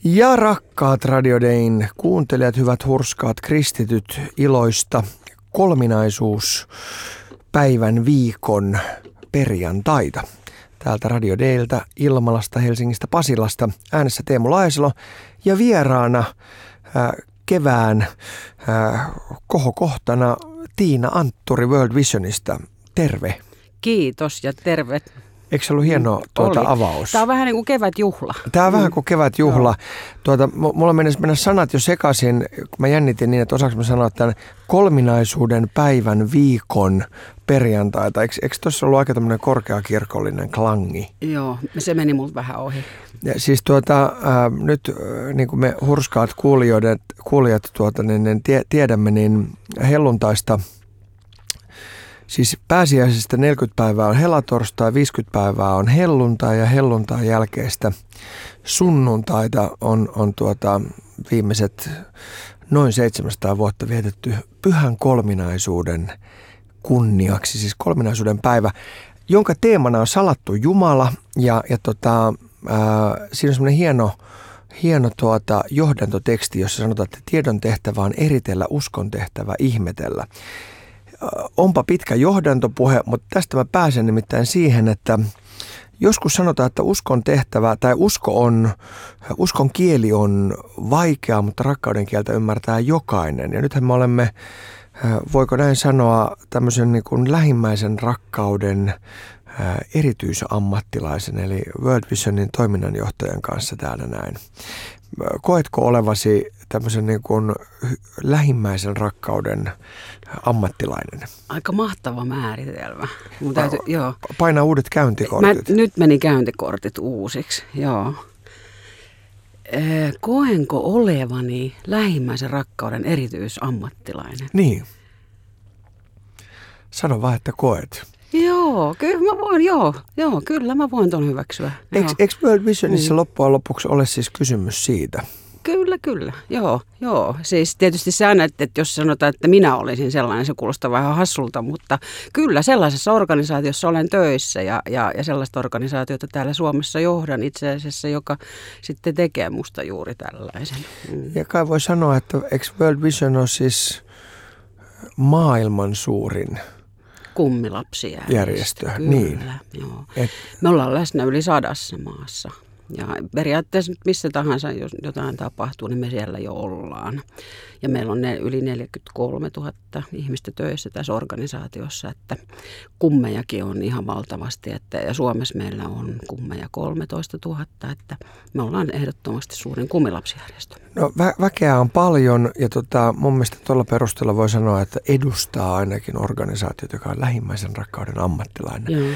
Ja rakkaat Radio Dayn kuuntelijat, hyvät hurskaat kristityt, iloista kolminaisuuspäivän viikon perjantaita. Täältä Radio Dayltä, Ilmalasta, Helsingistä, Pasilasta, äänessä Teemu Laisalo ja vieraana kevään kohokohtana Tiina Antturi World Visionista. Terve. Kiitos ja terve. Eikö se ollut hieno avaus? Tämä on vähän niin kuin kevätjuhla. Tämä on vähän kuin kevätjuhla. Mulla menisi mennä sanat jo sekaisin, kun mä jännitin niin, että osaanko mä sanoa tämän kolminaisuuden päivän viikon perjantaita. Eikö tuossa ollut aika tämmöinen korkeakirkollinen klangi? Joo, se meni multa vähän ohi. Ja siis nyt niin kuin me hurskaat kuulijat tiedämme, niin helluntaista. Siis pääsiäisestä 40 päivää on helatorstai, 50 päivää on helluntai ja helluntain jälkeistä sunnuntaita on viimeiset noin 700 vuotta vietetty pyhän kolminaisuuden kunniaksi, siis kolminaisuuden päivä, jonka teemana on salattu Jumala ja siinä on semmoinen hieno johdantoteksti, jossa sanotaan, että tiedon tehtävä on eritellä, uskon tehtävä ihmetellä. Onpa pitkä johdantopuhe, mutta tästä mä pääsen nimittäin siihen, että joskus sanotaan, että uskon tehtävä tai uskon kieli on vaikea, mutta rakkauden kieltä ymmärtää jokainen. Ja nythän me olemme, voiko näin sanoa, tämmöisen niin kuin lähimmäisen rakkauden erityisammattilaisen, eli World Visionin toiminnanjohtajan kanssa täällä näin. Koetko olevasi tämmöisen niin kuin lähimmäisen rakkauden ammattilainen? Aika mahtava määritelmä. Joo. Paina uudet käyntikortit. Nyt meni käyntikortit uusiksi, joo. Koenko olevani lähimmäisen rakkauden erityisammattilainen? Niin. Sano vaan, että koet. Joo, kyllä mä voin, kyllä mä voin ton hyväksyä. Eikö World Visionissa loppujen lopuksi ole siis kysymys siitä? Kyllä, joo. Siis tietysti se aina, että jos sanotaan, että minä olisin sellainen, se kuulostaa vähän hassulta, mutta kyllä sellaisessa organisaatiossa olen töissä ja sellaista organisaatiota täällä Suomessa johdan itse asiassa, joka sitten tekee musta juuri tällaisen. Ja kai voi sanoa, että eikö World Vision ole siis maailman suurin kummilapsijärjestö. Kyllä, niin. Joo. Me ollaan läsnä yli 100 maassa. Ja periaatteessa missä tahansa, jos jotain tapahtuu, niin me siellä jo ollaan. Ja meillä on yli 43 000 ihmistä töissä tässä organisaatiossa, että kummejakin on ihan valtavasti. Ja Suomessa meillä on kummeja 13 000, että me ollaan ehdottomasti suurin kummilapsijärjestö. No väkeä on paljon ja mun mielestä tuolla perusteella voi sanoa, että edustaa ainakin organisaatiota, joka on lähimmäisen rakkauden ammattilainen. Joo.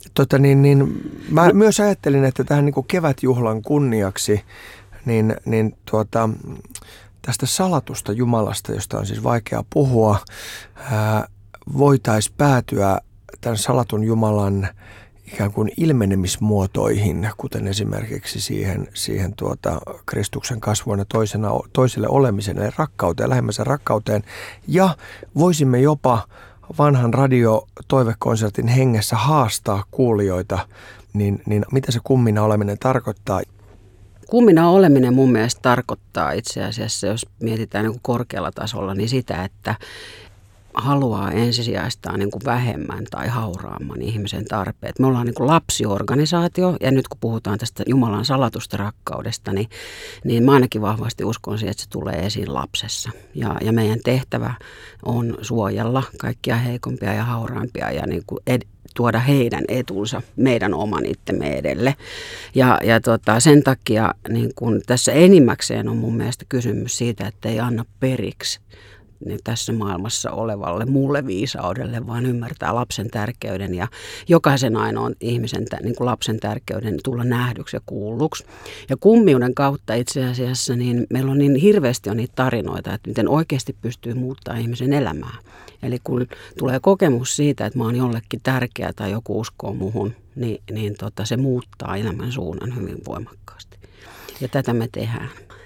Mä myös ajattelin, että tähän niin kuin kevätjuhlan kunniaksi tästä salatusta Jumalasta, josta on siis vaikea puhua, voitaisiin päätyä tämän salatun Jumalan ikään kuin ilmenemismuotoihin, kuten esimerkiksi siihen Kristuksen kasvuun ja toiselle olemiseen, eli rakkauteen, lähimmäisen rakkauteen, ja voisimme jopa vanhan radiotoivekonsertin hengessä haastaa kuulijoita, niin mitä se kummina oleminen tarkoittaa? Kummina oleminen mun mielestä tarkoittaa itse asiassa, jos mietitään niin kuin korkealla tasolla, niin sitä, että haluaa ensisijaistaa niin kuin vähemmän tai hauraamman ihmisen tarpeet. Me ollaan niin kuin lapsiorganisaatio ja nyt kun puhutaan tästä Jumalan salatusta rakkaudesta, niin mä ainakin vahvasti uskon siihen, että se tulee esiin lapsessa. Ja meidän tehtävä on suojella kaikkia heikompia ja hauraampia ja niin kuin tuoda heidän etunsa meidän oman itsemme edelle. Ja sen takia niin kun tässä enimmäkseen on mun mielestä kysymys siitä, että ei anna periksi niin tässä maailmassa olevalle muulle viisaudelle, vaan ymmärtää lapsen tärkeyden ja jokaisen ainoan ihmisen niin kuin lapsen tärkeyden tulla nähdyksi ja kuulluksi. Ja kummiuden kautta itse asiassa niin meillä on niin hirveästi on niitä tarinoita, että miten oikeasti pystyy muuttaa ihmisen elämää. Eli kun tulee kokemus siitä, että mä oon jollekin tärkeä tai joku uskoo muhun, niin se muuttaa elämän suunnan hyvin voimakkaasti. Ja tätä me tehdään.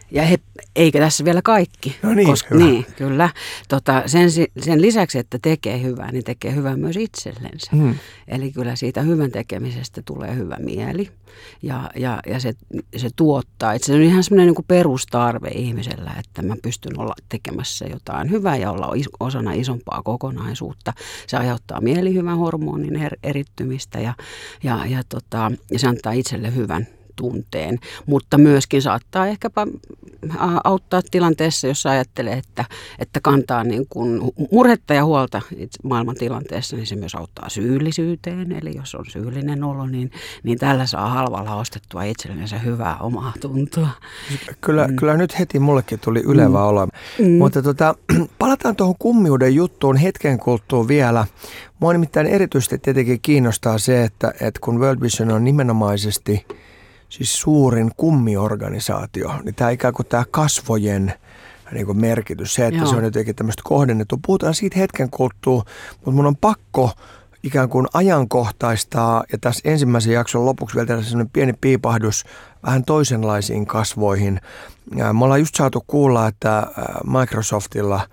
Ja eikä tässä vielä kaikki. No niin, koska, hyvä. Niin, kyllä. Sen lisäksi, että tekee hyvää, niin tekee hyvää myös itsellensä. Eli kyllä siitä hyvän tekemisestä tulee hyvä mieli. Ja se tuottaa. Se on ihan semmoinen niin kuin perustarve ihmisellä, että mä pystyn olla tekemässä jotain hyvää ja olla osana isompaa kokonaisuutta. Se aiheuttaa mielihyvän hormonin erittymistä ja se antaa itselle hyvän tunteen, mutta myöskin saattaa ehkäpä auttaa tilanteessa, jos ajattelee, että kantaa niin kuin murhetta ja huolta maailman tilanteessa, niin se myös auttaa syyllisyyteen. Eli jos on syyllinen olo, niin tällä saa halvalla ostettua itsellensä hyvää omaa tuntoa. Kyllä nyt heti mullekin tuli ylevä olo. Mutta palataan tuohon kummiuden juttuun hetken kuluttua vielä. Mua nimittäin erityisesti tietenkin kiinnostaa se, että kun World Vision on nimenomaisesti siis suurin kummiorganisaatio, niin tämä ikään kuin tämä kasvojen niin kuin merkitys, se, että se on jotenkin tämmöistä kohdennettu. Puhutaan siitä hetken kuluttua, mutta mun on pakko ikään kuin ajankohtaistaa, ja tässä ensimmäisen jakson lopuksi vielä sellainen pieni piipahdus vähän toisenlaisiin kasvoihin. Me ollaan just saatu kuulla, että Microsoftilla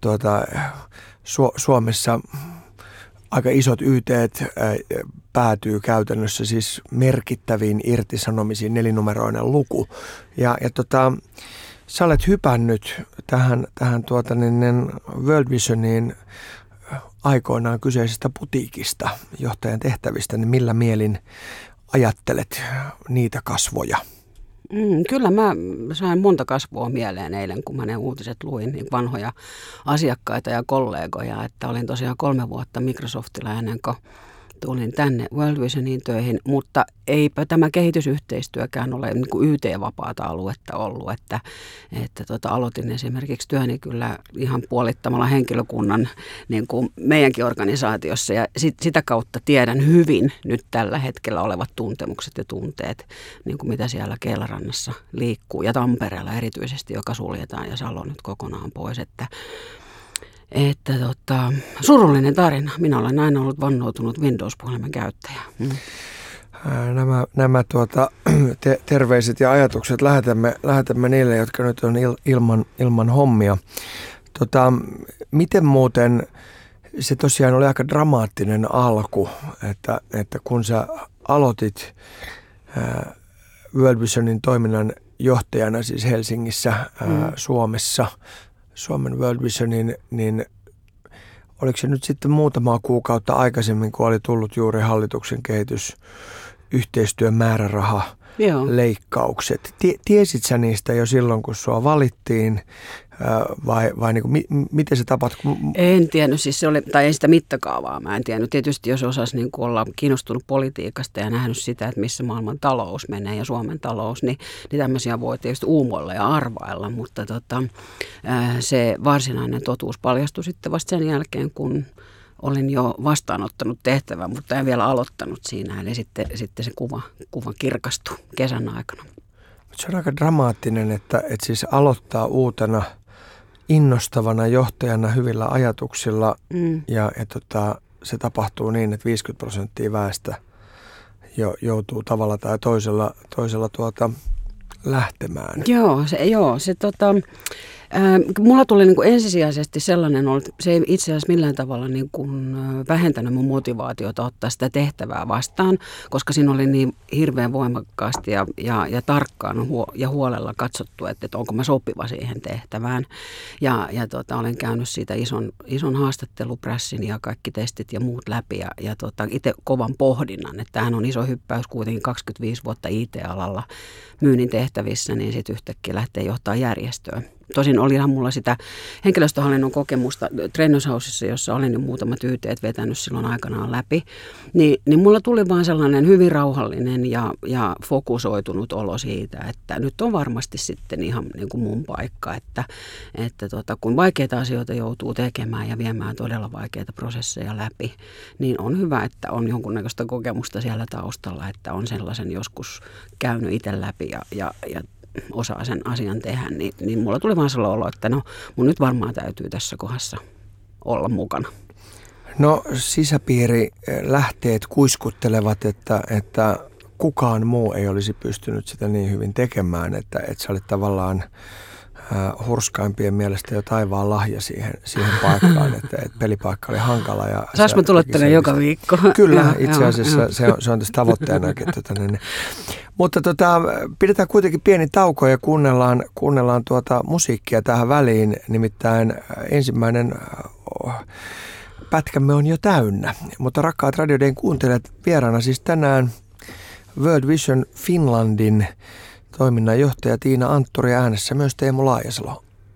Suomessa aika isot YT:t päätyy käytännössä siis merkittäviin irtisanomisiin, 4-numeroinen luku. Ja sä olet hypännyt tähän World Visioniin aikoinaan kyseisestä putiikista, johtajan tehtävistä, niin millä mielin ajattelet niitä kasvoja? Kyllä mä sain monta kasvoa mieleen eilen, kun mä ne uutiset luin, niin vanhoja asiakkaita ja kollegoja, että olin tosiaan 3 vuotta Microsoftilla ennen kuin tulin tänne World Visioniin töihin, mutta eipä tämä kehitysyhteistyökään ole niin kuin YT-vapaata aluetta ollut, että aloitin esimerkiksi työni kyllä ihan puolittamalla henkilökunnan niin kuin meidänkin organisaatiossa ja sitä kautta tiedän hyvin nyt tällä hetkellä olevat tuntemukset ja tunteet, niin kuin mitä siellä Keelarannassa liikkuu ja Tampereella erityisesti, joka suljetaan ja Salo nyt kokonaan pois, että surullinen tarina. Minä olen aina ollut vannoutunut Windows-puhelimen käyttäjä. Nämä terveiset ja ajatukset lähetämme niille, jotka nyt on ilman hommia. Miten muuten, se tosiaan oli aika dramaattinen alku, että kun sä aloitit World Visionin toiminnan johtajana siis Helsingissä, Suomessa, Suomen World Visionin, niin oliko se nyt sitten muutamaa kuukautta aikaisemmin, kun oli tullut juuri hallituksen kehitysyhteistyön määrärahaleikkaukset? Tiesit sä niistä jo silloin, kun sua valittiin, vai niin kuin, miten se tapahtui? En tiennyt, siis se oli, tai ei sitä mittakaavaa mä en tiennyt. Tietysti jos osasi niin kuin olla kiinnostunut politiikasta ja nähnyt sitä, että missä maailman talous menee ja Suomen talous, niin tämmöisiä voi tietysti uumoilla ja arvailla, mutta se varsinainen totuus paljastui sitten vasta sen jälkeen, kun olin jo vastaanottanut tehtävän, mutta en vielä aloittanut siinä, eli sitten se kuva kirkastui kesän aikana. Se on aika dramaattinen, että siis aloittaa uutena innostavana johtajana hyvillä ajatuksilla ja se tapahtuu niin, että 50% väestä joutuu tavalla tai toisella lähtemään. Mulla tuli niin kuin ensisijaisesti sellainen, se ei itse asiassa millään tavalla niin kuin vähentänyt mun motivaatiota ottaa sitä tehtävää vastaan, koska siinä oli niin hirveän voimakkaasti ja tarkkaan ja huolella katsottu, että onko mä sopiva siihen tehtävään. Ja olen käynyt siitä ison haastatteluprässin ja kaikki testit ja muut läpi ja itse kovan pohdinnan, että tämähän on iso hyppäys kuitenkin 25 vuotta IT-alalla myynnin tehtävissä, niin sitten yhtäkkiä lähtee johtaa järjestöä. Tosin olihan mulla sitä henkilöstöhallinnon kokemusta Trennöshausissa, jossa olin jo muutamat YT:t vetänyt silloin aikanaan läpi, niin mulla tuli vaan sellainen hyvin rauhallinen ja fokusoitunut olo siitä, että nyt on varmasti sitten ihan niin kuin mun paikka, että kun vaikeita asioita joutuu tekemään ja viemään todella vaikeita prosesseja läpi, niin on hyvä, että on jonkunnäköistä kokemusta siellä taustalla, että on sellaisen joskus käynyt itse läpi ja osaa sen asian tehdä, niin mulla tuli vaan sellainen olo, että mun nyt varmaan täytyy tässä kohdassa olla mukana. No sisäpiiri lähteet kuiskuttelevat, että kukaan muu ei olisi pystynyt sitä niin hyvin tekemään, että sä olit tavallaan hurskaimpien mielestä jo taivaan lahja siihen paikkaan, että pelipaikka oli hankala. Saanko mä tulla tänne joka viikko? Kyllä, itse asiassa se on tässä tavoitteenakin. Mutta pidetään kuitenkin pieni tauko ja kuunnellaan musiikkia tähän väliin, nimittäin ensimmäinen pätkämme on jo täynnä. Mutta rakkaat Radio Dayn kuuntelijat, vieraana siis tänään World Vision Finlandin toiminnanjohtaja Tiina Antturi, äänessä myös Teemu Laajasalo.